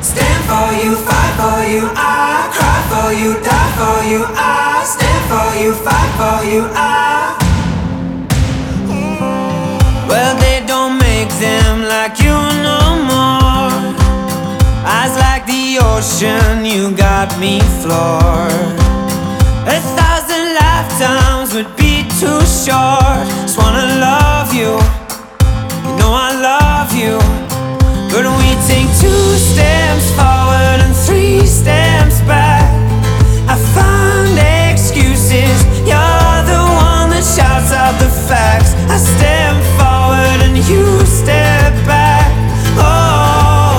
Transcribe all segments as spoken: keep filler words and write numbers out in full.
Stand for you, fight for you, I cry for you, die for you, I stand for you, fight for you, I. Well, they don't make them like you no more. Eyes like the ocean, you got me floored. A thousand lifetimes would be too short. Just wanna love you, you know I love you. But we take two steps forward and three steps back. I find excuses, you're the one that shouts out the facts. I step forward and you step back. Oh,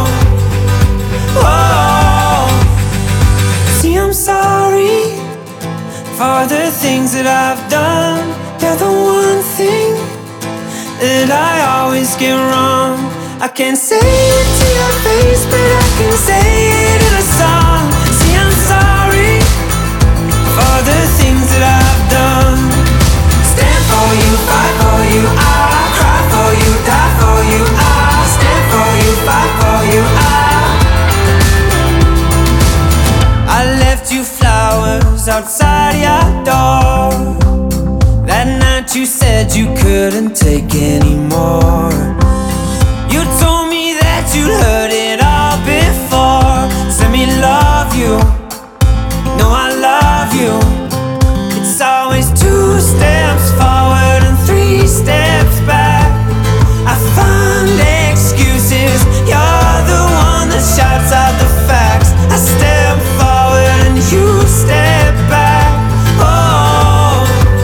oh. See, I'm sorry for the things that I've done. You're the one thing that I always get wrong. I can't say it to your face, but I can say it in a song. See, I'm sorry for the things that I've done. Stand for you, fight for you, I cry for you, die for you, I stand for you, fight for you, I. I left you flowers outside your door. That night you said you couldn't take anymore. You told me that you'd heard it all before. Let me love you, you know I love you. It's always two steps forward and three steps back. I find excuses, you're the one that shouts out the facts. I step forward and you step back. Oh,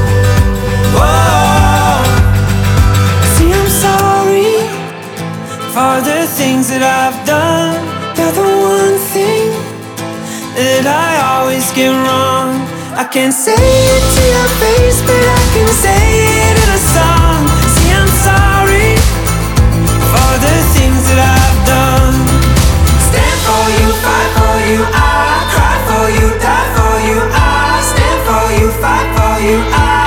oh. See, I'm sorry for the things that I've done. You're the one thing that I always get wrong. I can't say it to your face, but I can say it in a song. See, I'm sorry for the things that I've done. Stand for you, fight for you, I cry for you, die for you, I stand for you, fight for you, I.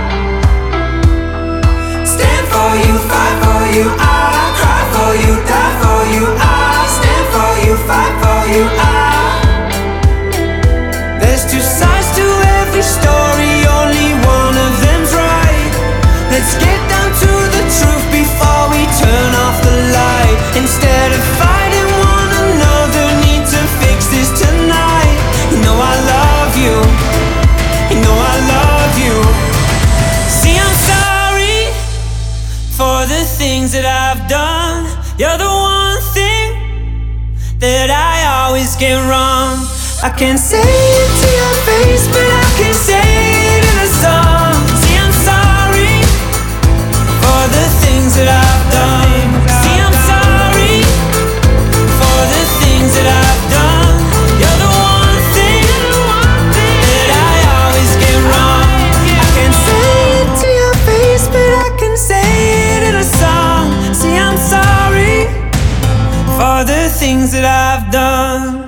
Stand for you, fight for you, I cry for you, die for you, I stand for you, fight for you, I. There's two sides to every story, only one of them's right. Let's get down to the truth before we turn off the light. Instead of fighting one another, need to fix this tonight. You know I love you, you know I love you. See, I'm sorry for the things that I've done. You're the one thing that I always get wrong. I can't say it to your face, but I can say it in a song. See, I'm sorry for the things that I've done. See, I'm sorry for the things that I've done. You're the one thing that I always get wrong. I can't say it to your face, but I can say it in a song. See, I'm sorry for the things that I've done.